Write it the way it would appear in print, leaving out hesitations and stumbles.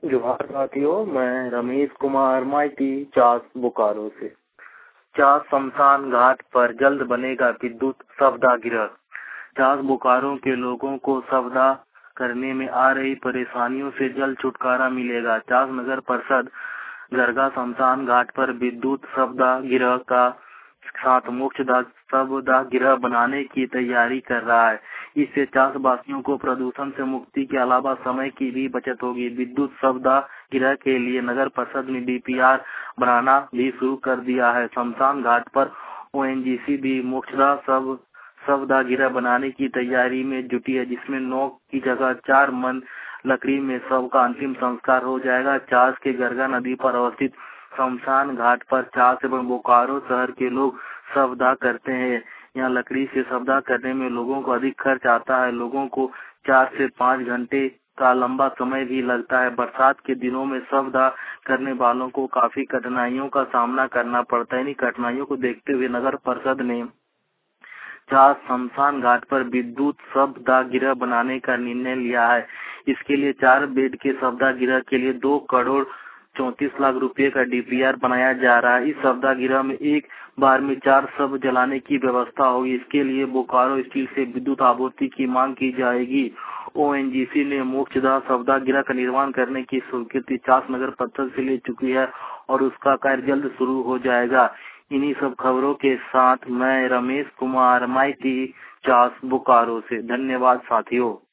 जोहार साथियों, मैं रमेश कुमार माइती चास बोकारो से। चास शमशान घाट पर जल्द बनेगा विद्युत शवदाह गृह। चास बोकारो के लोगों को शवदाह करने में आ रही परेशानियों से जल्द छुटकारा मिलेगा। चास नगर परिषद गरगा शमशान घाट पर विद्युत शवदाह गृह का साथ मोक्षदाह शवदाह गृह बनाने की तैयारी कर रहा है। इससे चास वासियों को प्रदूषण से मुक्ति के अलावा समय की भी बचत होगी। विद्युत शवदाह गृह के लिए नगर परिषद ने डीपीआर बनाना भी शुरू कर दिया है। शमशान घाट पर ओएनजीसी भी मोक्षदाह शवदाह गृह बनाने की तैयारी में जुटी है, जिसमें 9 की जगह 4 मन लकड़ी में शव का अंतिम संस्कार हो जाएगा। चास के गरगा नदी पर अवस्थित शमशान घाट पर चास एवं बोकारो शहर के लोग शवदाह करते हैं। यहाँ लकड़ी से शवदाह करने में लोगों को अधिक खर्च आता है। लोगों को 4 से 5 घंटे का लंबा समय भी लगता है। बरसात के दिनों में शवदाह करने वालों को काफी कठिनाइयों का सामना करना पड़ता है। इन कठिनाइयों को देखते हुए नगर परिषद ने चास शमशान घाट पर विद्युत शवदाह गृह बनाने का निर्णय लिया है। इसके लिए 4 बेड के शवदाह गृह के लिए 2 करोड़ 34 लाख रुपए का डीपीआर बनाया जा रहा है। इस शवदाह गृह में एक बार में 4 शव जलाने की व्यवस्था होगी। इसके लिए बोकारो स्टील से विद्युत आपूर्ति की मांग की जाएगी। ओएनजीसी ने मोक्षदाह शवदाह गृह का निर्माण करने की स्वीकृति चास नगर परिषद से ले चुकी है और उसका कार्य जल्द शुरू हो जाएगा। इन्हीं सब खबरों के साथ मैं रमेश कुमार माइती चास बोकारो से। धन्यवाद साथियों।